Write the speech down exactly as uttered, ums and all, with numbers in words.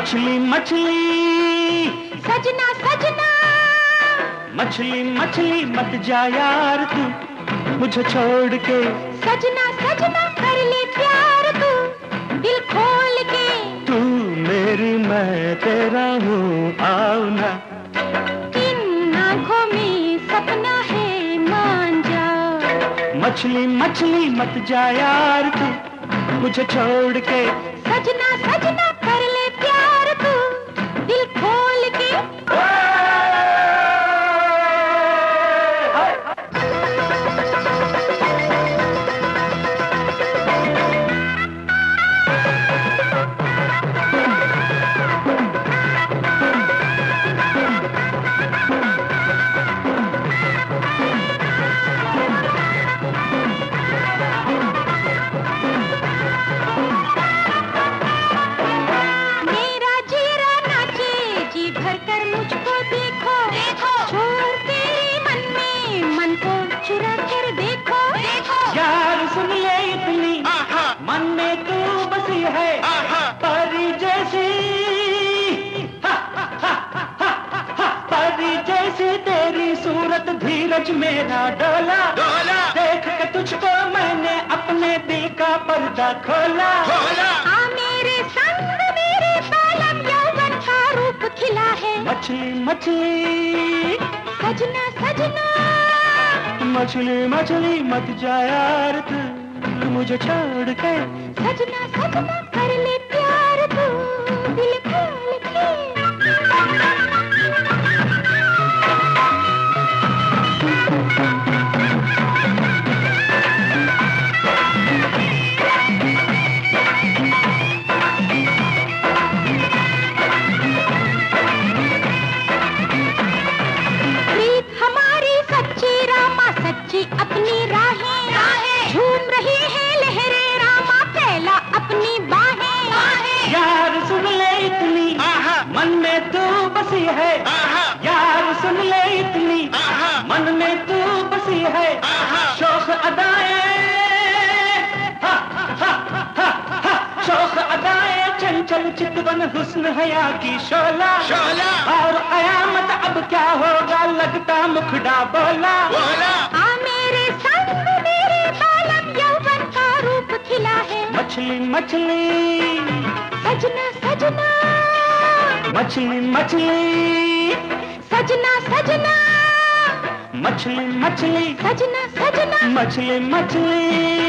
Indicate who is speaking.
Speaker 1: मछली मछली
Speaker 2: सजना सजना,
Speaker 1: मछली मछली मत जा यार तू मुझे छोड़ के।
Speaker 2: सजना सजना कर ले प्यार तू दिल खोल के।
Speaker 1: तू मेरी मैं तेरा हूँ आओ ना,
Speaker 2: इन आँखों में सपना है मान जा।
Speaker 1: मछली मछली मत जा यार तू मुझे छोड़ के।
Speaker 2: सजना सजना कर ले प्यार तू दिल खोल के।
Speaker 1: मन में तू बसी है परी जैसी, परी जैसी तेरी सूरत धीरज मेरा डोला डोला। देख के तुझको मैंने अपने दिल का पर्दा खोला खोला।
Speaker 2: आ मेरे संग मेरे बालम यौवन का रूप खिला है।
Speaker 1: मछली मछली
Speaker 2: सजना सजना,
Speaker 1: मछली मछली मत जा यार तू मुझे छोड़ के।
Speaker 2: सजना सजना कर ले प्यार तू दिल खोल के। प्रीत हमारी सच्ची रामा सच्ची अपनी राहें झूम रही है लहरे रामा फैला अपनी बाहें।
Speaker 1: यार सुन ले इतनी मन में तू बसी है, यार सुन ले इतनी मन में तू बसी है। शौक अदाएं शौक अदाएं चंचल चितवन हुस्न हया की शोला शोला। और कयामत अब क्या होगा लगता मुखड़ा बोला बोला।
Speaker 2: आ मेरे संग मेरे बालम यौवन का रूप खिला है।
Speaker 1: मछली मछली
Speaker 2: सजना सजना,
Speaker 1: मछली मछली
Speaker 2: सजना सजना,
Speaker 1: मछली मछली
Speaker 2: सजना सजना,
Speaker 1: मछली मछली।